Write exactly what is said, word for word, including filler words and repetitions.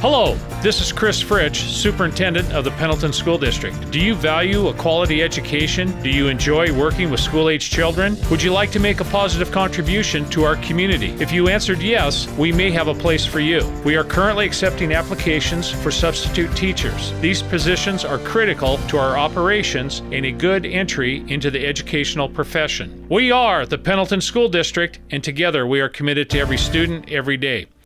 Hello, this is Chris Fritsch, Superintendent of the Pendleton School District. Do you value a quality education? Do you enjoy working with school-age children? Would you like to make a positive contribution to our community? If you answered yes, we may have a place for you. We are currently accepting applications for substitute teachers. These positions are critical to our operations and a good entry into the educational profession. We are the Pendleton School District, and together we are committed to every student every day.